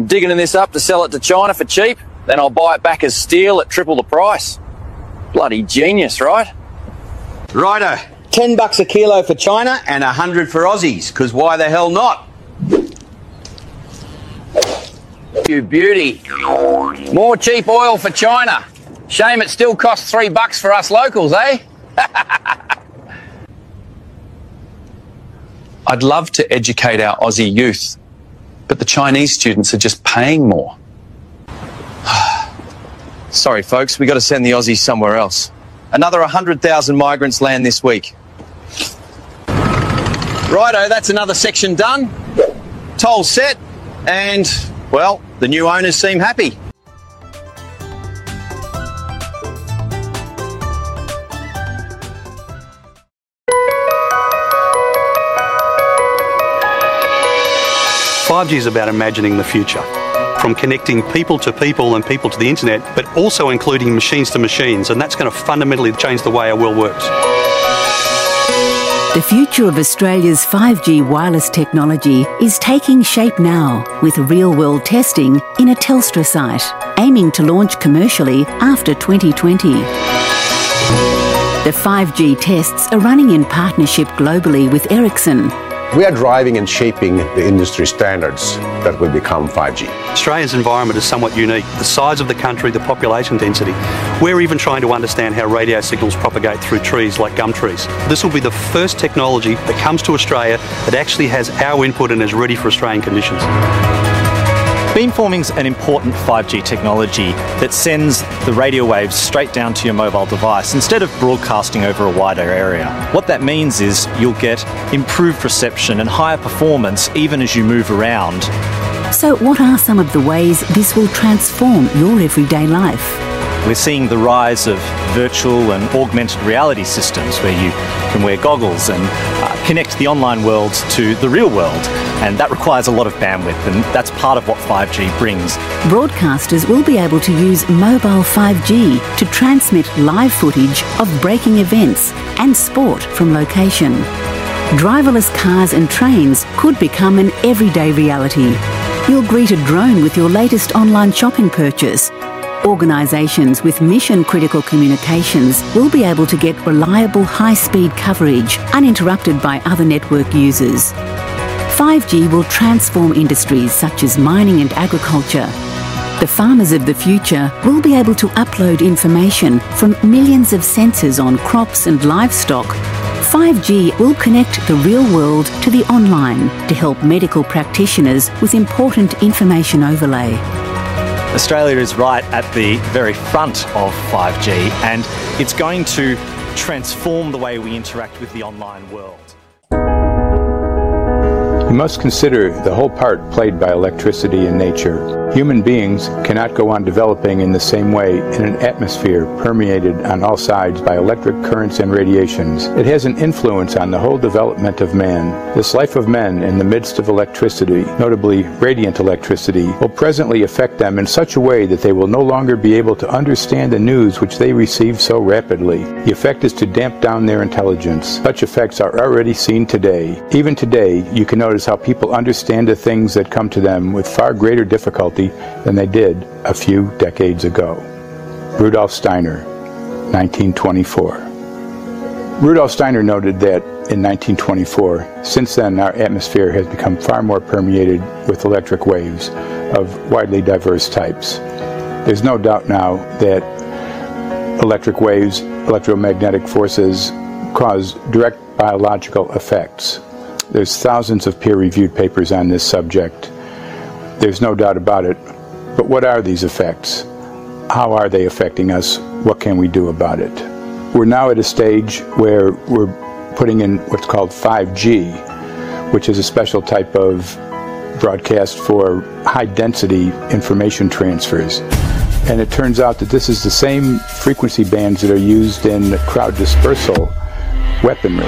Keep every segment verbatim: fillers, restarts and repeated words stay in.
I'm digging this up to sell it to China for cheap, then I'll buy it back as steel at triple the price. Bloody genius, right? Righto. Ten bucks a kilo for China and a hundred for Aussies, because why the hell not? You beauty. More cheap oil for China. Shame it still costs three bucks for us locals, eh? I'd love to educate our Aussie youth, but the Chinese students are just paying more. Sorry, folks, we got to send the Aussies somewhere else. Another one hundred thousand migrants land this week. Righto, that's another section done. Toll set, and, well, the new owners seem happy. five G is about imagining the future, from connecting people to people and people to the internet, but also including machines to machines, and that's going to fundamentally change the way our world works. The future of Australia's five G wireless technology is taking shape now with real-world testing in a Telstra site, aiming to launch commercially after twenty twenty. The five G tests are running in partnership globally with Ericsson. We are driving and shaping the industry standards that will become five G. Australia's environment is somewhat unique. The size of the country, the population density. We're even trying to understand how radio signals propagate through trees like gum trees. This will be the first technology that comes to Australia that actually has our input and is ready for Australian conditions. Beamforming's an important five G technology that sends the radio waves straight down to your mobile device instead of broadcasting over a wider area. What that means is you'll get improved reception and higher performance even as you move around. So what are some of the ways this will transform your everyday life? We're seeing the rise of virtual and augmented reality systems where you can wear goggles and uh, connect the online world to the real world. And that requires a lot of bandwidth, and that's part of what five G brings. Broadcasters will be able to use mobile five G to transmit live footage of breaking events and sport from location. Driverless cars and trains could become an everyday reality. You'll greet a drone with your latest online shopping purchase. Organisations with mission-critical communications will be able to get reliable high-speed coverage uninterrupted by other network users. five G will transform industries such as mining and agriculture. The farmers of the future will be able to upload information from millions of sensors on crops and livestock. five G will connect the real world to the online to help medical practitioners with important information overlay. Australia is right at the very front of five G, and it's going to transform the way we interact with the online world. You must consider the whole part played by electricity in nature. Human beings cannot go on developing in the same way in an atmosphere permeated on all sides by electric currents and radiations. It has an influence on the whole development of man. This life of men in the midst of electricity, notably radiant electricity, will presently affect them in such a way that they will no longer be able to understand the news which they receive so rapidly. The effect is to damp down their intelligence. Such effects are already seen today. Even today, you can notice how people understand the things that come to them with far greater difficulty than they did a few decades ago. Rudolf Steiner, nineteen twenty-four. Rudolf Steiner noted that in nineteen twenty-four, since then our atmosphere has become far more permeated with electric waves of widely diverse types. There's no doubt now that electric waves, electromagnetic forces, cause direct biological effects. There's thousands of peer-reviewed papers on this subject. There's no doubt about it. But what are these effects? How are they affecting us? What can we do about it? We're now at a stage where we're putting in what's called five G, which is a special type of broadcast for high-density information transfers. And it turns out that this is the same frequency bands that are used in crowd dispersal weaponry.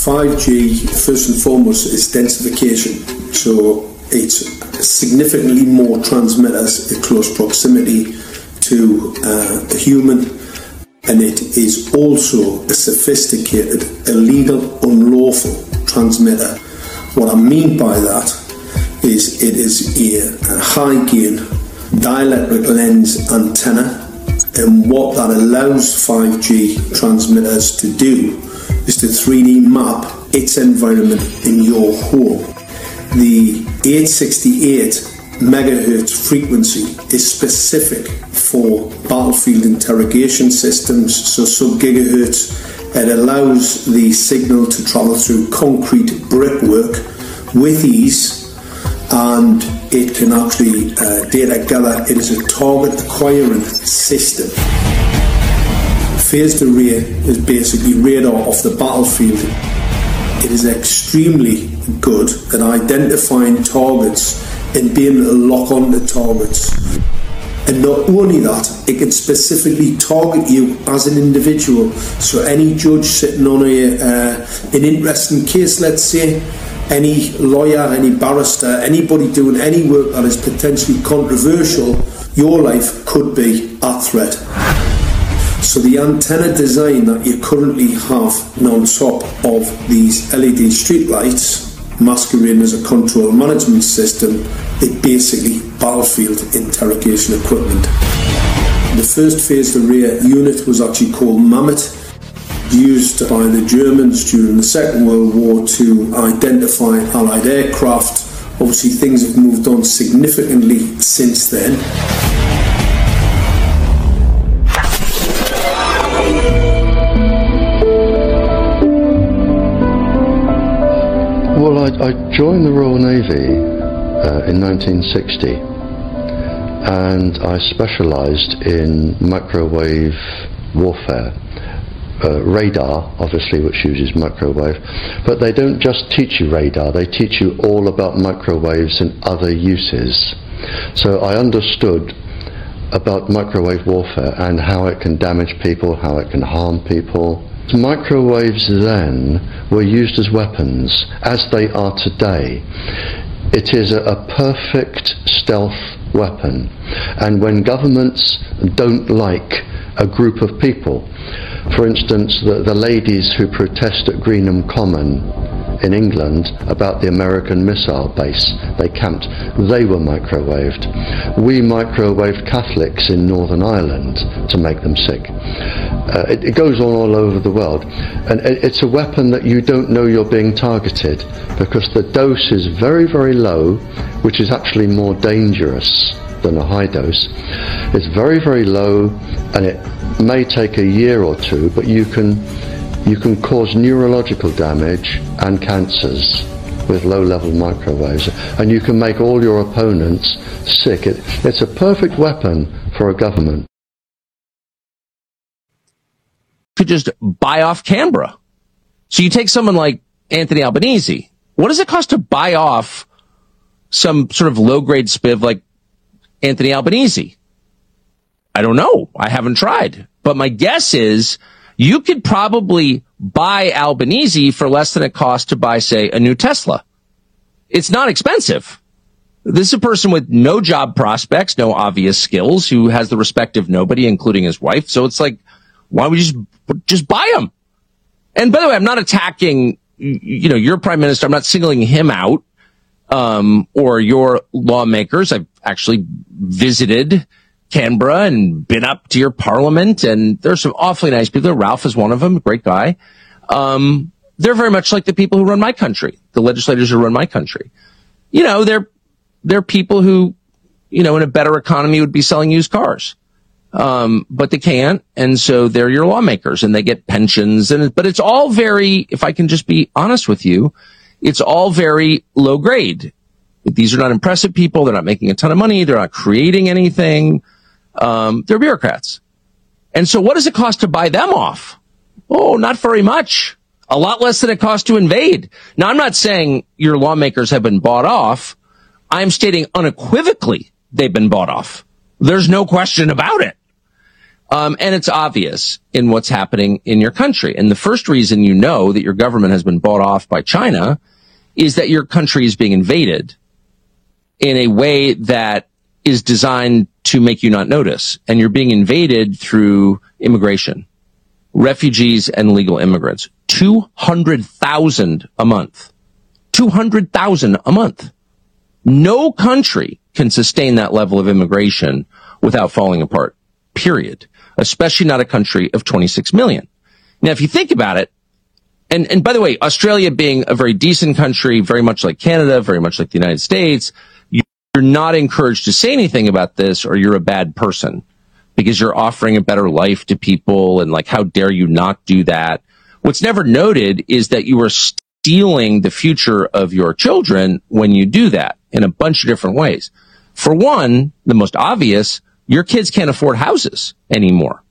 five G, first and foremost, is densification. So it's significantly more transmitters in close proximity to uh, a human, and it is also a sophisticated, illegal, unlawful transmitter. What I mean by that is it is a, a high-gain dielectric lens antenna, and what that allows five G transmitters to do is to three D map its environment in your home. The eight sixty-eight megahertz frequency is specific for battlefield interrogation systems, so sub-gigahertz. It allows the signal to travel through concrete brickwork with ease, and it can actually uh, data gather. It is a target acquiring system. Phased array is basically radar off the battlefield. It is extremely good at identifying targets and being able to lock onto targets. And not only that, it can specifically target you as an individual. So any judge sitting on a uh, an interesting case, let's say, any lawyer, any barrister, anybody doing any work that is potentially controversial, your life could be at threat. So the antenna design that you currently have on top of these L E D streetlights, masquerading as a control management system, is basically battlefield interrogation equipment. The first phased array unit was actually called Mammoth, used by the Germans during the Second World War to identify Allied aircraft. Obviously things have moved on significantly since then. Well, I, I joined the Royal Navy uh, in nineteen sixty, and I specialised in microwave warfare. Uh, radar, obviously, which uses microwave, but they don't just teach you radar, they teach you all about microwaves and other uses. So I understood about microwave warfare and how it can damage people, how it can harm people. Microwaves then were used as weapons, as they are today. It is a, a perfect stealth weapon, and when governments don't like a group of people, for instance, the, the ladies who protest at Greenham Common in England about the American missile base they camped, they were microwaved. We microwaved Catholics in Northern Ireland to make them sick. Uh, it, it goes on all over the world, and it, it's a weapon that you don't know you're being targeted, because the dose is very, very low, which is actually more dangerous than a high dose. It's very, very low, and it may take a year or two, but you can you can cause neurological damage and cancers with low-level microwaves, and you can make all your opponents sick. It, it's a perfect weapon for a government. Could just buy off Canberra. So you take someone like Anthony Albanese. What does it cost to buy off some sort of low-grade spiv like Anthony Albanese? I don't know. I haven't tried. But my guess is you could probably buy Albanese for less than it costs to buy, say, a new Tesla. It's not expensive. This is a person with no job prospects, no obvious skills, who has the respect of nobody, including his wife. So it's like, why don't we just, just buy him? And by the way, I'm not attacking, you know, your prime minister. I'm not singling him out, um, or your lawmakers. I've actually visited Canberra and been up to your parliament, and there's some awfully nice people. Ralph is one of them, a great guy. Um, they're very much like the people who run my country, the legislators who run my country. You know, they're, they're people who, you know, in a better economy would be selling used cars. Um, but they can't, and so they're your lawmakers, and they get pensions, and, but it's all very, if I can just be honest with you, it's all very low grade. These are not impressive people. They're not making a ton of money. They're not creating anything. Um, they're bureaucrats. And so what does it cost to buy them off? Oh, not very much. A lot less than it costs to invade. Now, I'm not saying your lawmakers have been bought off. I'm stating unequivocally they've been bought off. There's no question about it. Um, and it's obvious in what's happening in your country. And the first reason you know that your government has been bought off by China is that your country is being invaded in a way that is designed to make you not notice. And you're being invaded through immigration, refugees and legal immigrants. two hundred thousand a month. two hundred thousand a month. No country can sustain that level of immigration without falling apart, period. Especially not a country of twenty-six million. Now, if you think about it, and, and by the way, Australia being a very decent country, very much like Canada, very much like the United States, you're not encouraged to say anything about this or you're a bad person because you're offering a better life to people and like, how dare you not do that? What's never noted is that you are stealing the future of your children when you do that in a bunch of different ways. For one, the most obvious, your kids can't afford houses anymore.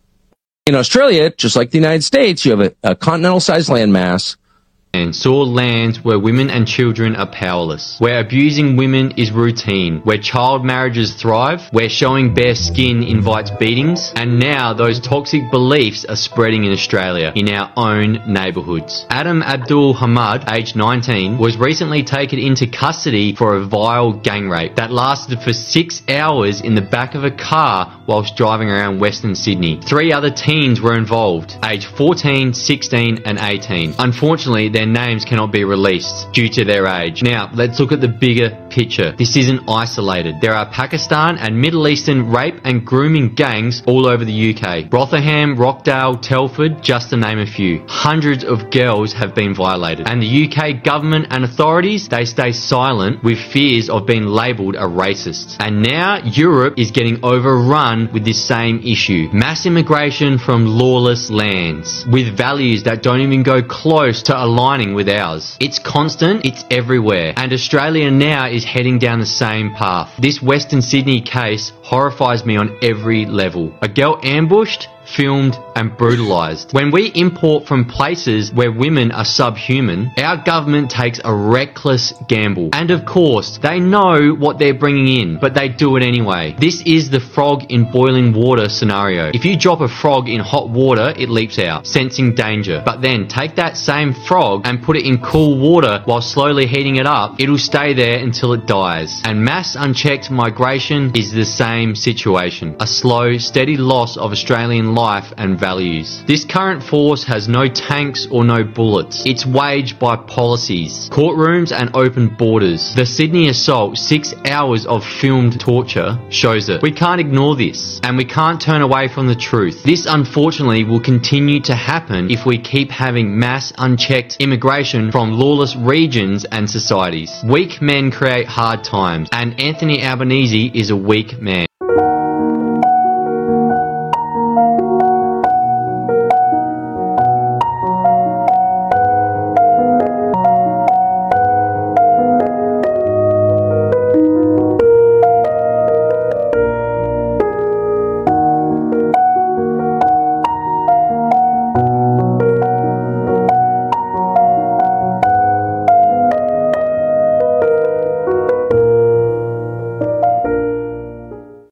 In Australia, just like the United States, you have a, a continental-sized landmass. And saw lands where women and children are powerless, where abusing women is routine, where child marriages thrive, where showing bare skin invites beatings, and now those toxic beliefs are spreading in Australia, in our own neighbourhoods. Adam Abdul Hamad, aged nineteen, was recently taken into custody for a vile gang rape that lasted for six hours in the back of a car whilst driving around Western Sydney. Three other teens were involved, aged fourteen, sixteen and eighteen. Unfortunately, their names cannot be released due to their age. Now, let's look at the bigger picture. This isn't isolated. There are Pakistan and Middle Eastern rape and grooming gangs all over the U K. Rotherham, Rockdale, Telford, just to name a few. Hundreds of girls have been violated. And the U K government and authorities, they stay silent with fears of being labelled a racist. And now Europe is getting overrun with this same issue. Mass immigration from lawless lands with values that don't even go close to aligning with ours. It's constant, it's everywhere, and Australia now is heading down the same path. This Western Sydney case horrifies me on every level. A girl ambushed, filmed and brutalised. When we import from places where women are subhuman, our government takes a reckless gamble. And of course, they know what they're bringing in, but they do it anyway. This is the frog in boiling water scenario. If you drop a frog in hot water, it leaps out, sensing danger. But then take that same frog and put it in cool water while slowly heating it up, it'll stay there until it dies. And mass unchecked migration is the same situation. A slow, steady loss of Australian life and values. This current force has no tanks or no bullets. It's waged by policies, courtrooms and open borders. The Sydney assault, six hours of filmed torture, shows it. We can't ignore this, and we can't turn away from the truth. This unfortunately will continue to happen if we keep having mass unchecked immigration from lawless regions and societies. Weak men create hard times, and Anthony Albanese is a weak man.